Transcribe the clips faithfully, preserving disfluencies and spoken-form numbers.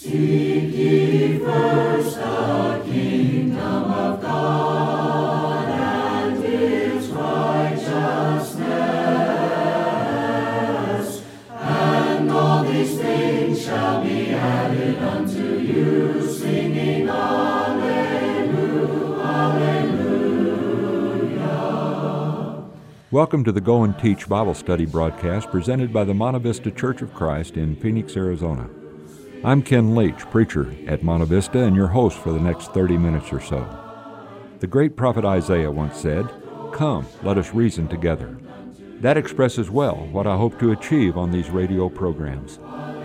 Seek ye first the kingdom of God and His righteousness, and all these things shall be added unto you, singing Alleluia, Alleluia. Welcome to the Go and Teach Bible Study broadcast presented by the Monte Vista Church of Christ in Phoenix, Arizona. I'm Ken Leach, preacher at Monte Vista, and your host for the next thirty minutes or so. The great prophet Isaiah once said, "Come, let us reason together." That expresses well what I hope to achieve on these radio programs.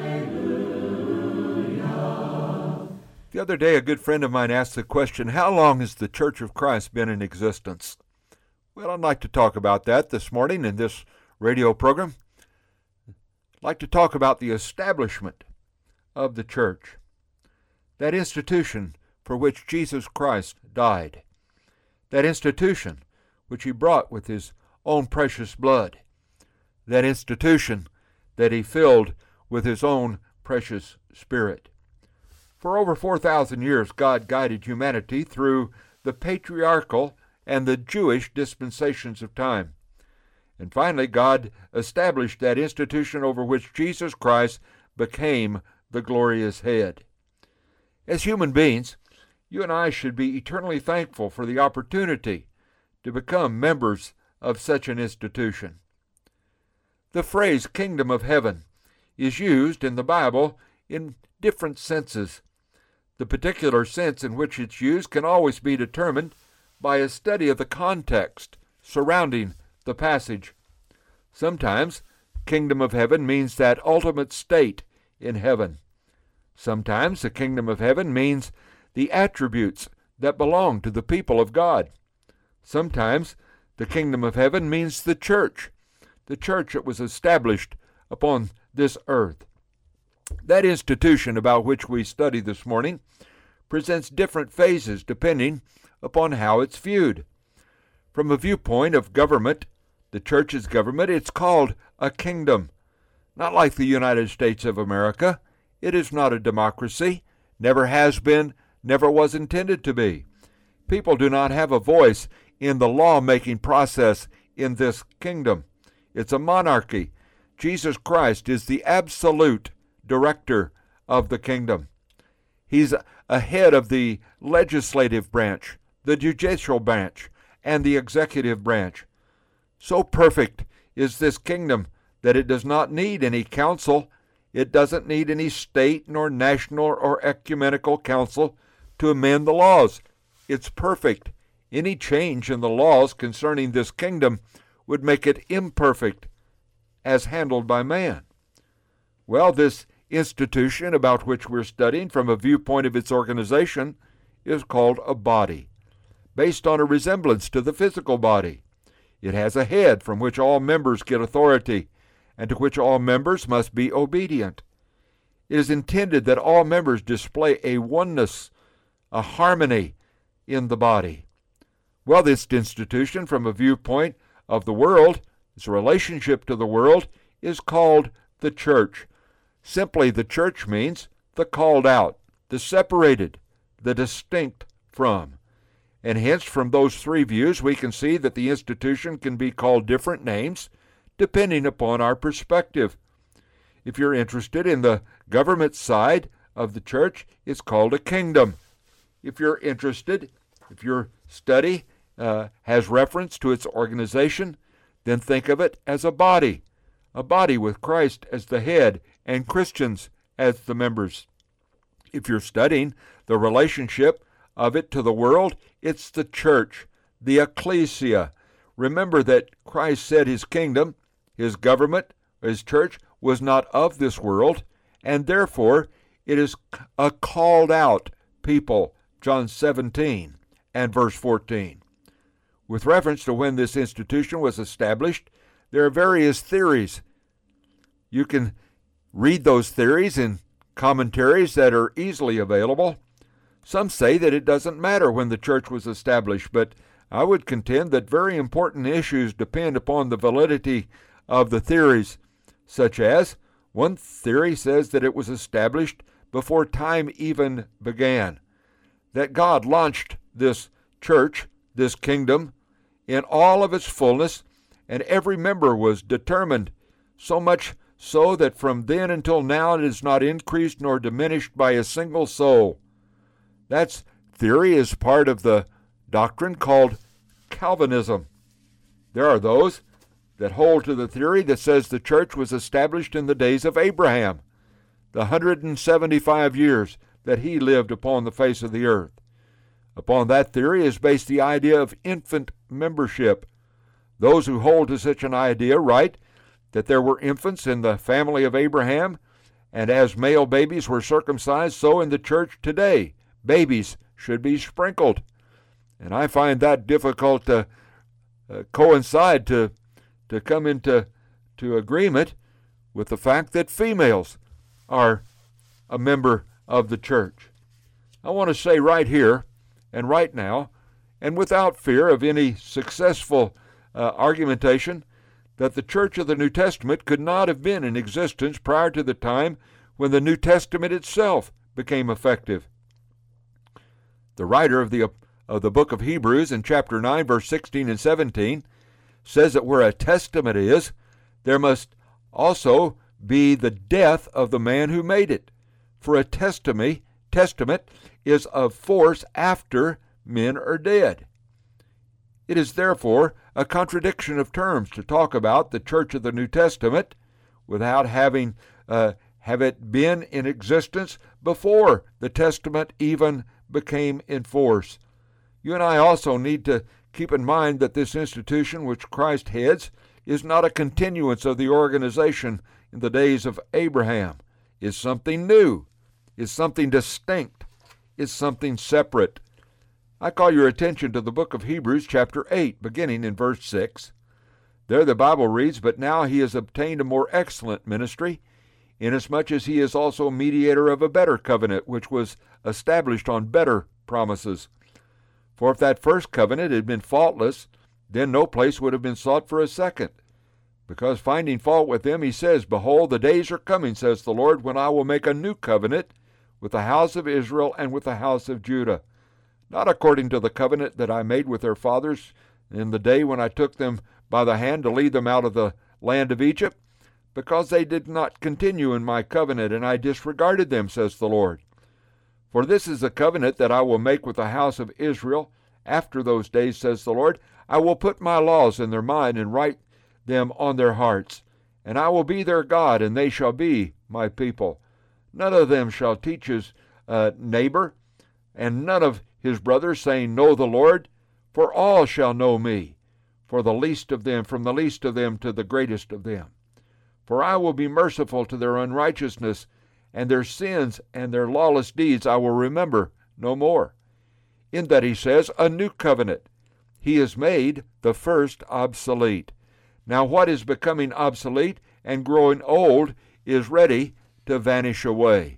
The other day, a good friend of mine asked the question, how long has the Church of Christ been in existence? Well, I'd like to talk about that this morning in this radio program. I'd like to talk about the establishment of the church, that institution for which Jesus Christ died, that institution which He brought with His own precious blood, that institution that He filled with His own precious Spirit. For over four thousand years, God guided humanity through the patriarchal and the Jewish dispensations of time. And finally, God established that institution over which Jesus Christ became the glorious head. As human beings, you and I should be eternally thankful for the opportunity to become members of such an institution. The phrase kingdom of heaven is used in the Bible in different senses. The particular sense in which it's used can always be determined by a study of the context surrounding the passage. Sometimes, kingdom of heaven means that ultimate state in heaven. Sometimes the kingdom of heaven means the attributes that belong to the people of God. Sometimes the kingdom of heaven means the church, the church that was established upon this earth. That institution about which we study this morning presents different phases depending upon how it's viewed. From a viewpoint of government, the church's government, it's called a kingdom. Not like the United States of America. It is not a democracy, never has been, never was intended to be. People do not have a voice in the law-making process in this kingdom. It's a monarchy. Jesus Christ is the absolute director of the kingdom. He's ahead of the legislative branch, the judicial branch, and the executive branch. So perfect is this kingdom that it does not need any council. It doesn't need any state nor national or ecumenical council to amend the laws. It's perfect. Any change in the laws concerning this kingdom would make it imperfect as handled by man. Well, this institution about which we're studying from a viewpoint of its organization is called a body, based on a resemblance to the physical body. It has a head from which all members get authority, and to which all members must be obedient. It is intended that all members display a oneness, a harmony in the body. Well, this institution, from a viewpoint of the world, its relationship to the world, is called the church. Simply, the church means the called out, the separated, the distinct from. And hence, from those three views, we can see that the institution can be called different names depending upon our perspective. If you're interested in the government side of the church, it's called a kingdom. If you're interested, if your study uh, has reference to its organization, then think of it as a body, a body with Christ as the head and Christians as the members. If you're studying the relationship of it to the world, it's the church, the ecclesia. Remember that Christ said His kingdom, His government, His church was not of this world, and therefore it is a called out people, John seventeen and verse fourteen. With reference to when this institution was established, there are various theories. You can read those theories in commentaries that are easily available. Some say that it doesn't matter when the church was established, but I would contend that very important issues depend upon the validity of the theories, such as one theory says that it was established before time even began. That God launched this church, this kingdom, in all of its fullness, and every member was determined, so much so that from then until now it is not increased nor diminished by a single soul. That theory is part of the doctrine called Calvinism. There are those that hold to the theory that says the church was established in the days of Abraham, the one hundred seventy-five years that he lived upon the face of the earth. Upon that theory is based the idea of infant membership. Those who hold to such an idea write that there were infants in the family of Abraham, and as male babies were circumcised, so in the church today, babies should be sprinkled. And I find that difficult to uh, coincide, to, to come into to agreement with the fact that females are a member of the church. I want to say right here and right now, and without fear of any successful uh, argumentation, that the church of the New Testament could not have been in existence prior to the time when the New Testament itself became effective. The writer of the, of the book of Hebrews in chapter nine, verse sixteen and seventeen, says that where a testament is, there must also be the death of the man who made it. For a testament, testament is of force after men are dead. It is therefore a contradiction of terms to talk about the church of the New Testament without having uh, have it been in existence before the testament even became in force. You and I also need to keep in mind that this institution which Christ heads is not a continuance of the organization in the days of Abraham. It's something new. It's something distinct. It's something separate. I call your attention to the book of Hebrews chapter eight, beginning in verse six. There the Bible reads, "But now he has obtained a more excellent ministry, inasmuch as he is also mediator of a better covenant, which was established on better promises. For if that first covenant had been faultless, then no place would have been sought for a second. Because finding fault with them, he says, Behold, the days are coming, says the Lord, when I will make a new covenant with the house of Israel and with the house of Judah, not according to the covenant that I made with their fathers in the day when I took them by the hand to lead them out of the land of Egypt, because they did not continue in my covenant, and I disregarded them, says the Lord. For this is the covenant that I will make with the house of Israel after those days, says the Lord. I will put my laws in their mind and write them on their hearts, and I will be their God, and they shall be my people. None of them shall teach his uh, neighbor, and none of his brothers, saying, Know the Lord, for all shall know me, for the least of them, from the least of them to the greatest of them. For I will be merciful to their unrighteousness, and their sins and their lawless deeds I will remember no more. In that he says, a new covenant. He has made the first obsolete. Now what is becoming obsolete and growing old is ready to vanish away.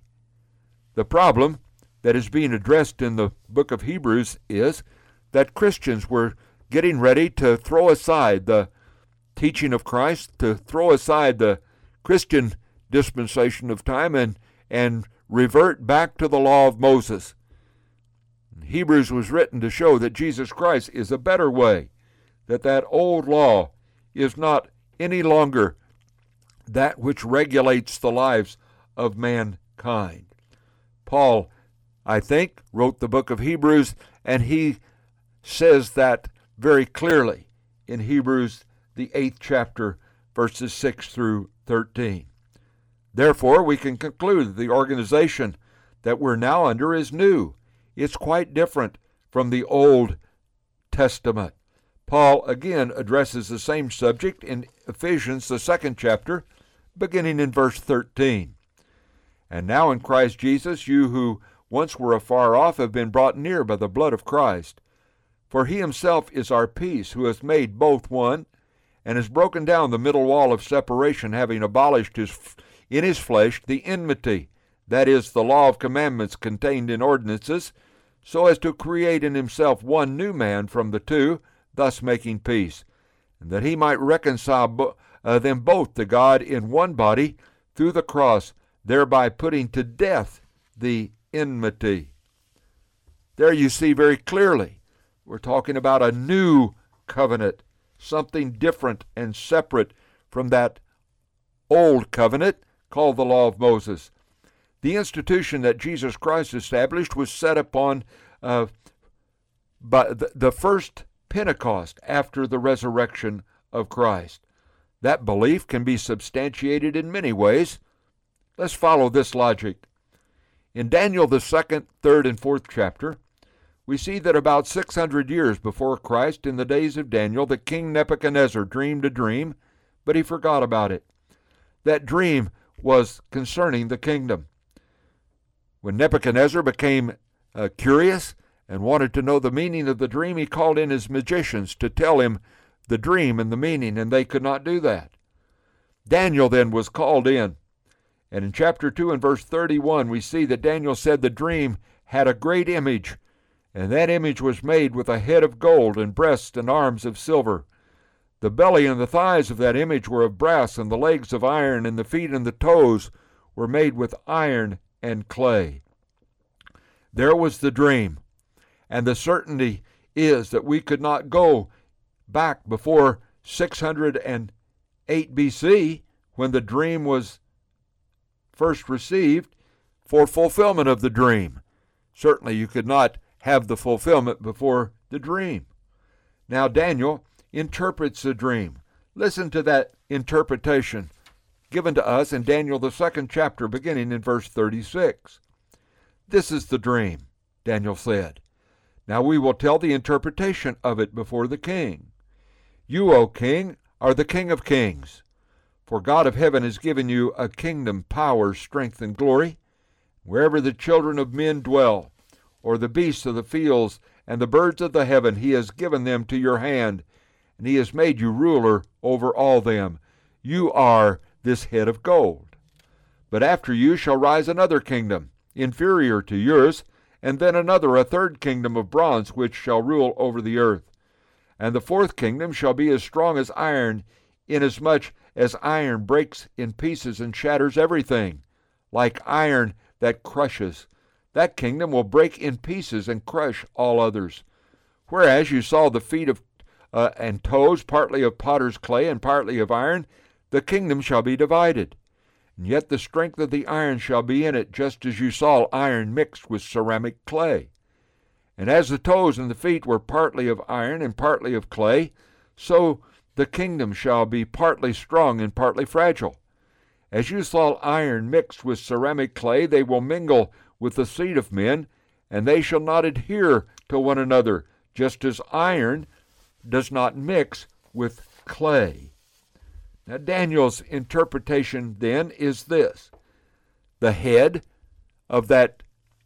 The problem that is being addressed in the book of Hebrews is that Christians were getting ready to throw aside the teaching of Christ, to throw aside the Christian dispensation of time and, and revert back to the law of Moses. Hebrews was written to show that Jesus Christ is a better way, that that old law is not any longer that which regulates the lives of mankind. Paul, I think, wrote the book of Hebrews, and he says that very clearly in Hebrews, the eighth chapter, verses six through thirteen. Therefore, we can conclude that the organization that we're now under is new. It's quite different from the Old Testament. Paul again addresses the same subject in Ephesians, the second chapter, beginning in verse thirteen. And now in Christ Jesus, you who once were afar off have been brought near by the blood of Christ. For he himself is our peace, who hath made both one, and has broken down the middle wall of separation, having abolished his, in his flesh the enmity, that is, the law of commandments contained in ordinances, so as to create in himself one new man from the two, thus making peace, and that he might reconcile bo- uh, them both to God in one body through the cross, thereby putting to death the enmity. There you see very clearly, we're talking about a new covenant, something different and separate from that old covenant called the law of Moses. The institution that Jesus Christ established was set upon uh, by the, the first Pentecost after the resurrection of Christ. That belief can be substantiated in many ways. Let's follow this logic. In Daniel, the second, third, and fourth chapter, we see that about six hundred years before Christ, in the days of Daniel, the king Nebuchadnezzar dreamed a dream, but he forgot about it. That dream was concerning the kingdom. When Nebuchadnezzar became uh, curious and wanted to know the meaning of the dream, he called in his magicians to tell him the dream and the meaning, and they could not do that. Daniel then was called in. And in chapter two and verse thirty-one, we see that Daniel said the dream had a great image, and that image was made with a head of gold and breasts and arms of silver. The belly and the thighs of that image were of brass, and the legs of iron, and the feet and the toes were made with iron and clay. There was the dream, and the certainty is that we could not go back before six hundred eight B C, when the dream was first received, for fulfillment of the dream. Certainly you could not have the fulfillment before the dream. Now Daniel interprets the dream. Listen to that interpretation given to us in Daniel, the second chapter, beginning in verse thirty-six. This is the dream, Daniel said. Now we will tell the interpretation of it before the king. You, O king, are the King of kings. For God of heaven has given you a kingdom, power, strength, and glory. Wherever the children of men dwell, or the beasts of the fields and the birds of the heaven, he has given them to your hand, and he has made you ruler over all them. You are this head of gold. But after you shall rise another kingdom, inferior to yours, and then another, a third kingdom of bronze, which shall rule over the earth. And the fourth kingdom shall be as strong as iron, inasmuch as iron breaks in pieces and shatters everything, like iron that crushes. That kingdom will break in pieces and crush all others. Whereas you saw the feet of uh, and toes, partly of potter's clay and partly of iron, the kingdom shall be divided. And yet the strength of the iron shall be in it, just as you saw iron mixed with ceramic clay. And as the toes and the feet were partly of iron and partly of clay, so the kingdom shall be partly strong and partly fragile. As you saw iron mixed with ceramic clay, they will mingle with the seed of men, and they shall not adhere to one another, just as iron does not mix with clay. Now Daniel's interpretation then is this. The head of that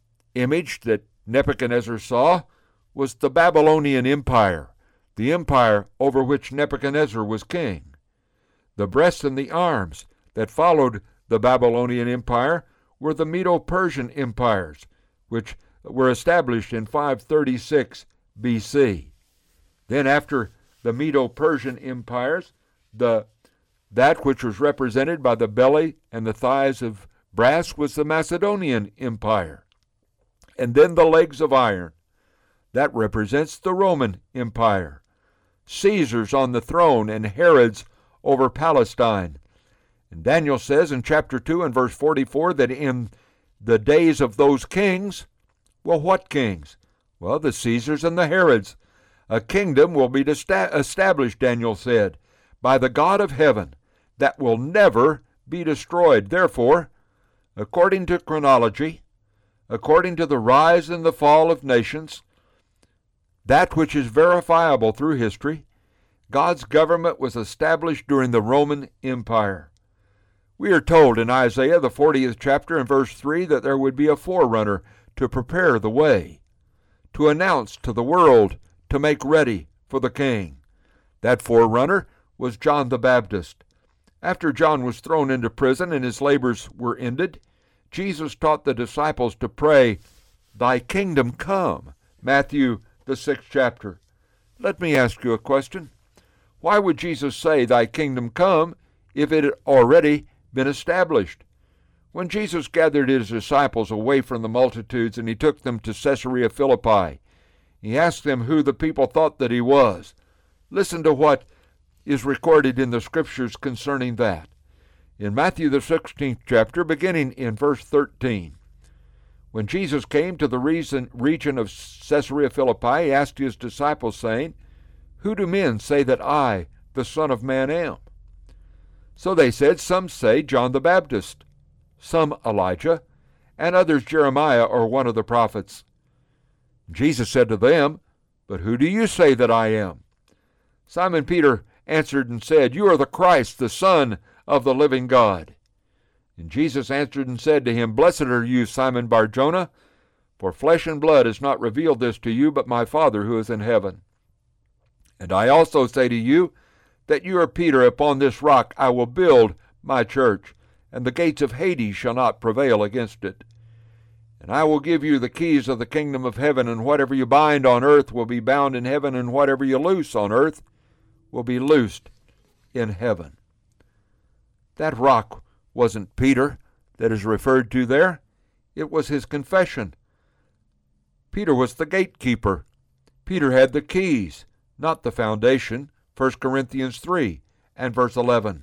image that Nebuchadnezzar saw was the Babylonian Empire, the empire over which Nebuchadnezzar was king. The breasts and the arms that followed the Babylonian Empire were the Medo-Persian empires, which were established in five thirty-six B C. Then after the Medo-Persian empires, the that which was represented by the belly and the thighs of brass was the Macedonian Empire. And then the legs of iron. That represents the Roman Empire. Caesars on the throne and Herods over Palestine. And Daniel says in chapter two and verse forty-four that in the days of those kings, well, what kings? Well, the Caesars and the Herods. A kingdom will be established, Daniel said, by the God of heaven, that will never be destroyed. Therefore, according to chronology, according to the rise and the fall of nations, that which is verifiable through history, God's government was established during the Roman Empire. We are told in Isaiah, the fortieth chapter and verse three, that there would be a forerunner to prepare the way, to announce to the world, to make ready for the king. That forerunner was John the Baptist. After John was thrown into prison and his labors were ended, Jesus taught the disciples to pray, "Thy kingdom come," Matthew the sixth chapter. Let me ask you a question. Why would Jesus say, "Thy kingdom come," if it had already been established? When Jesus gathered his disciples away from the multitudes and he took them to Caesarea Philippi, he asked them who the people thought that he was. Listen to what is recorded in the Scriptures concerning that. In Matthew the sixteenth chapter, beginning in verse thirteen, when Jesus came to the region of Caesarea Philippi, he asked his disciples, saying, Who do men say that I, the Son of Man, am? So they said, Some say John the Baptist, some Elijah, and others Jeremiah or one of the prophets. Jesus said to them, But who do you say that I am? Simon Peter answered and said, You are the Christ, the Son of the living God. And Jesus answered and said to him, Blessed are you, Simon Bar-Jonah, for flesh and blood has not revealed this to you, but my Father who is in heaven. And I also say to you, that you are Peter, upon this rock I will build my church, and the gates of Hades shall not prevail against it. And I will give you the keys of the kingdom of heaven, and whatever you bind on earth will be bound in heaven, and whatever you loose on earth will be loosed in heaven. That rock wasn't Peter that is referred to there. It was his confession. Peter was the gatekeeper. Peter had the keys, not the foundation. First Corinthians three and verse eleven.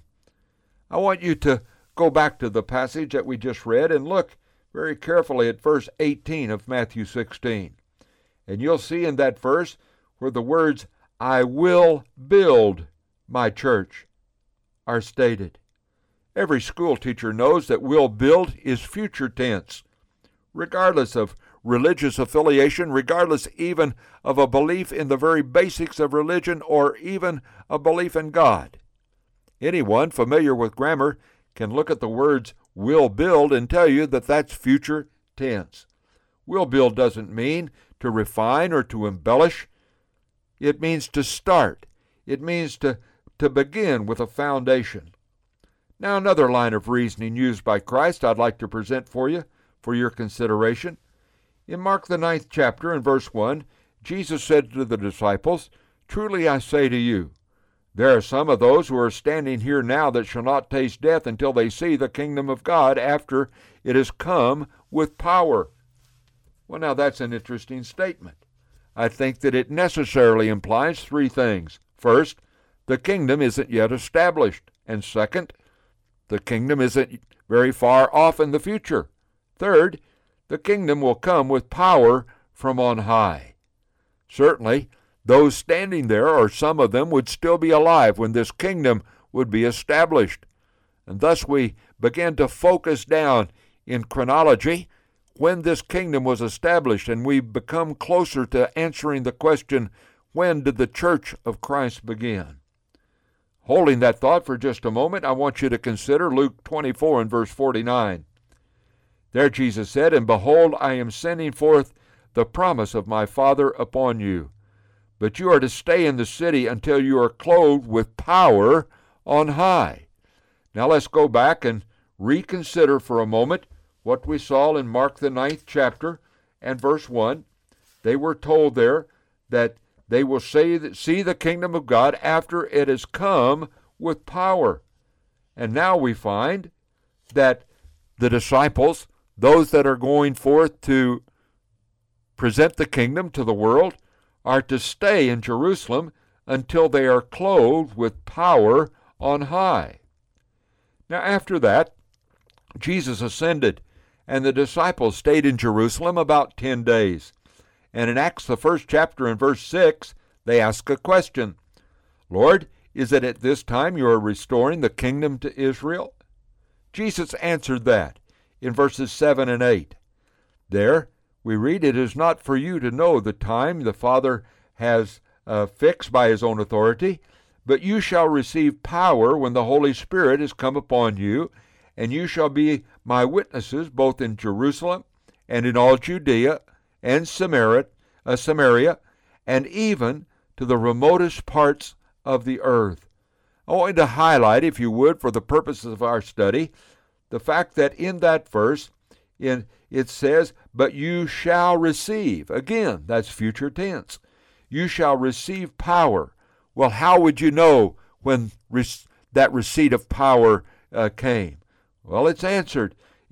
I want you to go back to the passage that we just read and look very carefully at verse eighteen of Matthew sixteen. And you'll see in that verse where the words, I will build my church, are stated. Every school teacher knows that will build is future tense, regardless of religious affiliation, regardless even of a belief in the very basics of religion or even a belief in God. Anyone familiar with grammar can look at the words will build and tell you that that's future tense. Will build doesn't mean to refine or to embellish. It means to start. It means to, to begin with a foundation. Now, another line of reasoning used by Christ I'd like to present for you for your consideration. In Mark the ninth chapter and verse one, Jesus said to the disciples, Truly I say to you, there are some of those who are standing here now that shall not taste death until they see the kingdom of God after it has come with power. Well, now that's an interesting statement. I think that it necessarily implies three things. First, the kingdom isn't yet established. And second, the kingdom isn't very far off in the future. Third, the kingdom will come with power from on high. Certainly, those standing there, or some of them, would still be alive when this kingdom would be established. And thus we begin to focus down in chronology when this kingdom was established, and we become closer to answering the question, when did the church of Christ begin? Holding that thought for just a moment, I want you to consider Luke twenty-four and verse forty-nine. There Jesus said, And behold, I am sending forth the promise of my Father upon you. But you are to stay in the city until you are clothed with power on high. Now let's go back and reconsider for a moment what we saw in Mark the ninth chapter and verse one. They were told there that they will say that, see the kingdom of God after it has come with power. And now we find that the disciples, those that are going forth to present the kingdom to the world, are to stay in Jerusalem until they are clothed with power on high. Now after that, Jesus ascended, and the disciples stayed in Jerusalem about ten days. And in Acts, the first chapter and verse six, they ask a question. Lord, is it at this time you are restoring the kingdom to Israel? Jesus answered that in verses seven and eight. There we read, It is not for you to know the time the Father has uh, fixed by his own authority, but you shall receive power when the Holy Spirit is come upon you, and you shall be my witnesses both in Jerusalem and in all Judea and Samaria, uh, Samaria, and even to the remotest parts of the earth. I want you to highlight, if you would, for the purposes of our study, the fact that in that verse, in it says, but you shall receive. Again, that's future tense. You shall receive power. Well, how would you know when re- that receipt of power uh, came? Well, it's answered.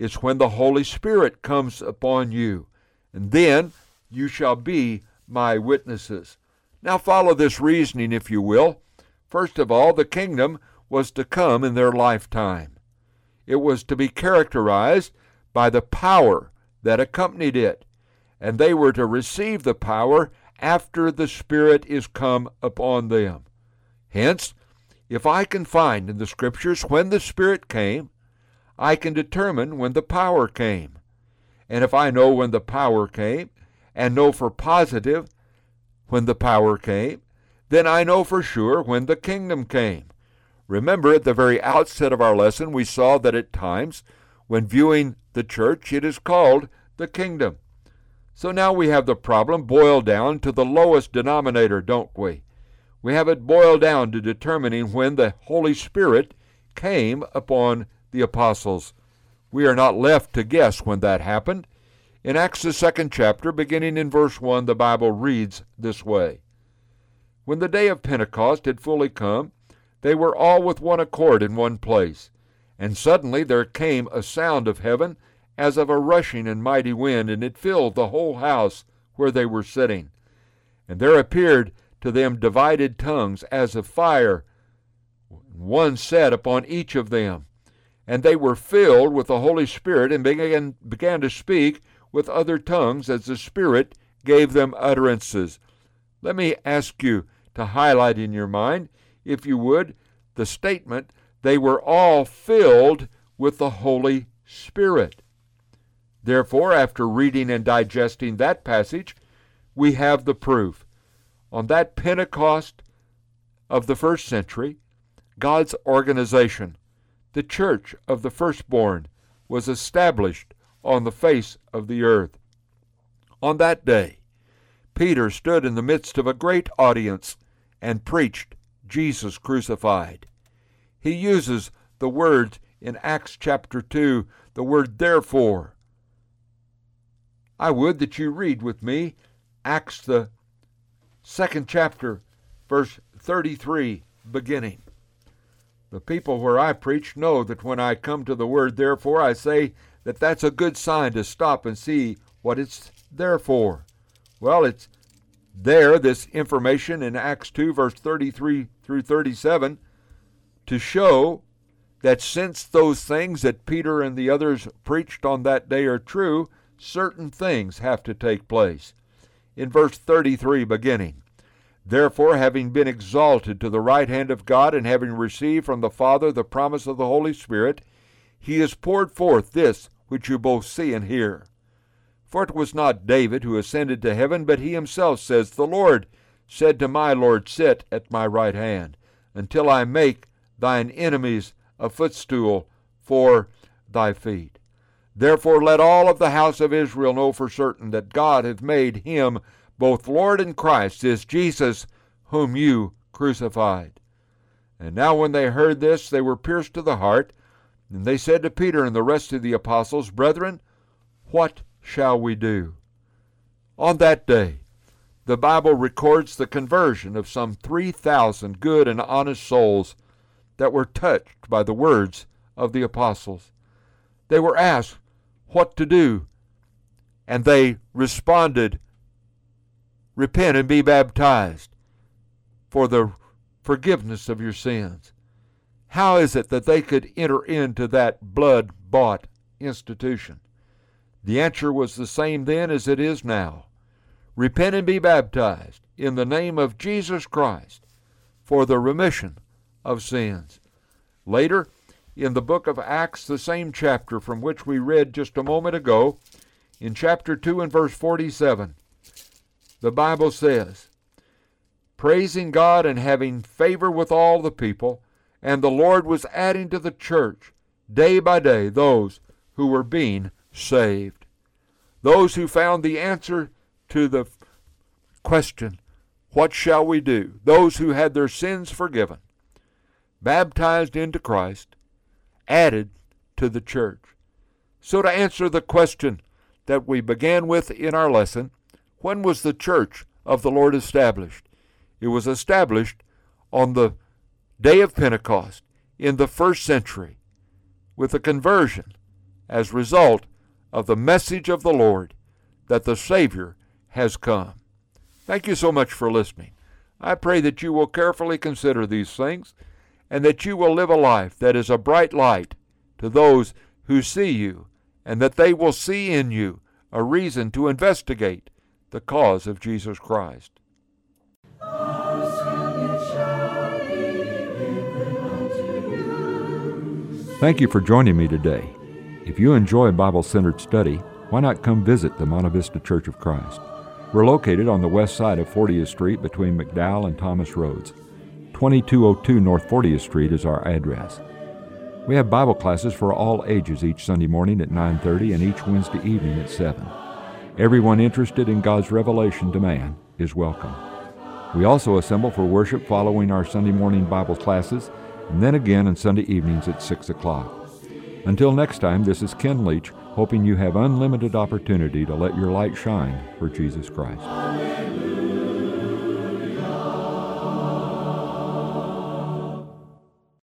It's when the Holy Spirit comes upon you, and then you shall be my witnesses. Now follow this reasoning, if you will. First of all, the kingdom was to come in their lifetime. It was to be characterized by the power that accompanied it, and they were to receive the power after the Spirit is come upon them. Hence, if I can find in the Scriptures when the Spirit came, I can determine when the power came. And if I know when the power came, and know for positive when the power came, then I know for sure when the kingdom came. Remember, at the very outset of our lesson, we saw that at times, when viewing the church, it is called the kingdom. So now we have the problem boiled down to the lowest denominator, don't we? We have it boiled down to determining when the Holy Spirit came upon the apostles. We are not left to guess when that happened. In Acts the second chapter, beginning in verse one, the Bible reads this way. When the day of Pentecost had fully come, they were all with one accord in one place. And suddenly there came a sound of heaven as of a rushing and mighty wind, and it filled the whole house where they were sitting. And there appeared to them divided tongues as of fire, one sat upon each of them. And they were filled with the Holy Spirit, and began, began to speak with other tongues as the Spirit gave them utterances. Let me ask you to highlight in your mind, if you would, the statement, they were all filled with the Holy Spirit. Therefore, after reading and digesting that passage, we have the proof. On that Pentecost of the first century, God's organization, the church of the firstborn, was established on the face of the earth. On that day, Peter stood in the midst of a great audience and preached Jesus crucified. He uses the word in Acts chapter two, the word therefore. I would that you read with me Acts the second chapter, verse thirty-three, beginning. The people where I preach know that when I come to the word therefore, I say that that's a good sign to stop and see what it's there for. Well, it's there, this information in Acts two, verse thirty-three through thirty-seven, to show that since those things that Peter and the others preached on that day are true, certain things have to take place. In verse thirty-three beginning, therefore, having been exalted to the right hand of God, and having received from the Father the promise of the Holy Spirit, he has poured forth this which you both see and hear. For it was not David who ascended to heaven, but he himself says, the Lord said to my Lord, sit at my right hand, until I make thine enemies a footstool for thy feet. Therefore let all of the house of Israel know for certain that God hath made him both Lord and Christ, this Jesus whom you crucified. And now when they heard this, they were pierced to the heart, and they said to Peter and the rest of the apostles, brethren, what shall we do? On that day, the Bible records the conversion of some three thousand good and honest souls that were touched by the words of the apostles. They were asked what to do, and they responded, repent and be baptized for the forgiveness of your sins. How is it that they could enter into that blood-bought institution? The answer was the same then as it is now. Repent and be baptized in the name of Jesus Christ for the remission of sins. Later, in the book of Acts, the same chapter from which we read just a moment ago, in chapter two and verse forty-seven, the Bible says, praising God and having favor with all the people, and the Lord was adding to the church day by day those who were being saved. Those who found the answer to the question, what shall we do? Those who had their sins forgiven, baptized into Christ, added to the church. So to answer the question that we began with in our lesson, when was the church of the Lord established? It was established on the day of Pentecost in the first century with the conversion as a result of the message of the Lord that the Savior has come. Thank you so much for listening. I pray that you will carefully consider these things and that you will live a life that is a bright light to those who see you, and that they will see in you a reason to investigate the cause of Jesus Christ. Thank you for joining me today. If you enjoy Bible-centered study, why not come visit the Monte Vista Church of Christ? We're located on the west side of fortieth Street between McDowell and Thomas Roads. twenty-two oh two North fortieth Street is our address. We have Bible classes for all ages each Sunday morning at nine thirty and each Wednesday evening at seven. Everyone interested in God's revelation to man is welcome. We also assemble for worship following our Sunday morning Bible classes, and then again on Sunday evenings at six o'clock. Until next time, this is Ken Leach, hoping you have unlimited opportunity to let your light shine for Jesus Christ.